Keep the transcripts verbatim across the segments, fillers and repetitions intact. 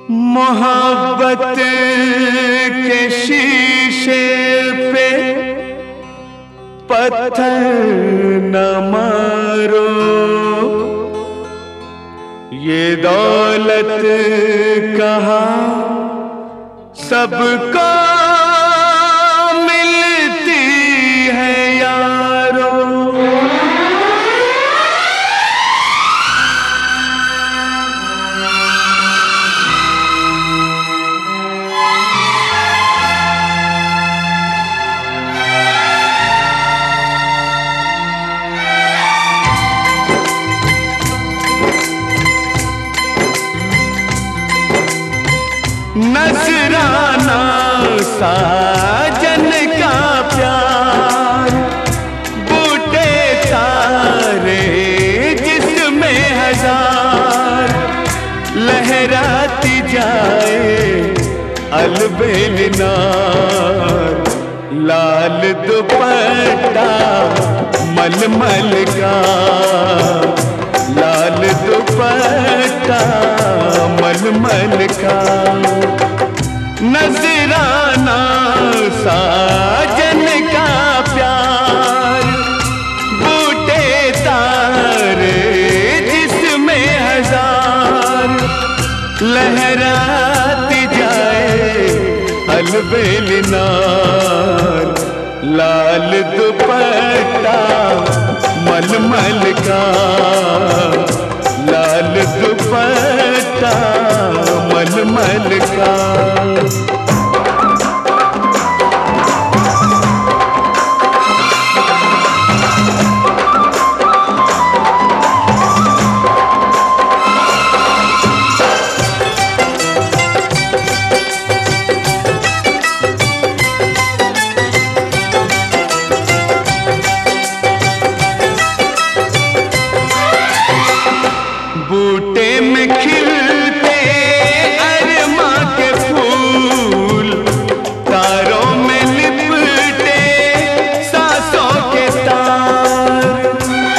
मोहब्बत के शीशे पे पत्थर न मारो, ये दौलत कहाँ सबको मिलती है यारो। नजराना साजन का प्यार, बूटे तारे जिसमें हजार, लहराती जाए अलबेल नार, लाल दुपट्टा मलमल का, लाल दुपट्टा मलमल का। नजराना साजन का प्यार, बूटे तारे जिसमें हजार, लहराती जाए अलबेल नार, लाल दुपट्टा मलमल का, लाल दुपट्टा मलमल का। बूटे में खिलते अरमा के फूल, तारों में लिपटे सांसों के तार,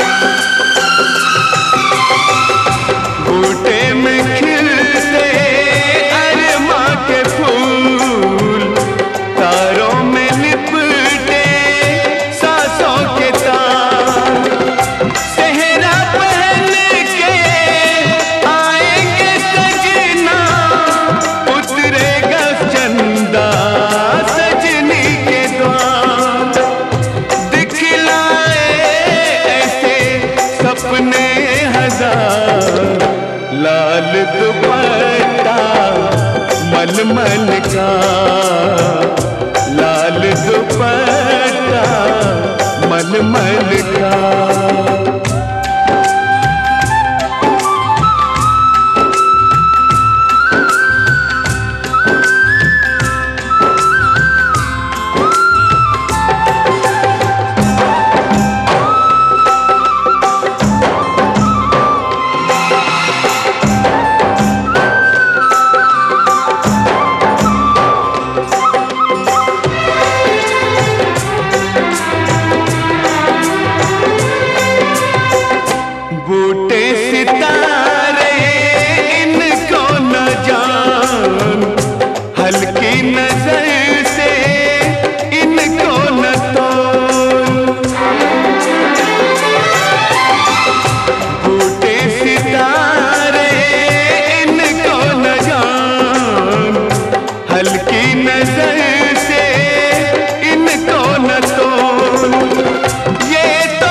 बूटे में खिलते अरमा के फूल, तारों में लिपटे सांसों के तार, सेहरा पहन के लाल दुपट्टा मलमल का, लाल दुपट्टा मलमल का। बूटे सितारे इनको न जान, हल्की नजर से इनको न तोल, बूटे सितारे इनको न जान, हल्की नजर से इनको न तोल। ये तो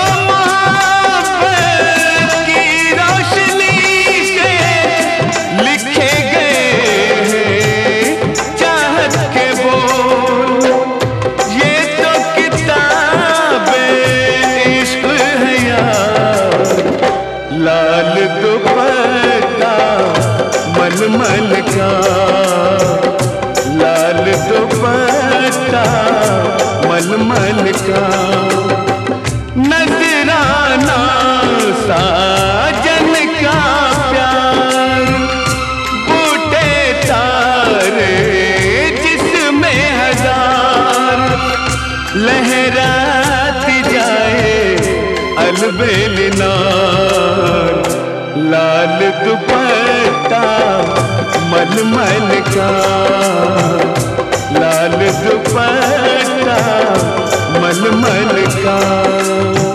लिखे गए हैं चाहत के बोल, ये तो किताबे इश्क है यार, लाल दुपट्टा मलमल का, लाल दुपट्टा मलमल का। नजराना साजन का प्यार, बूटे तारे जिसमें हजार, लहराती जाए अलबेल नार, लाल दुपट्टा मल मलमल का, लाल दुपट्टा मलमल का।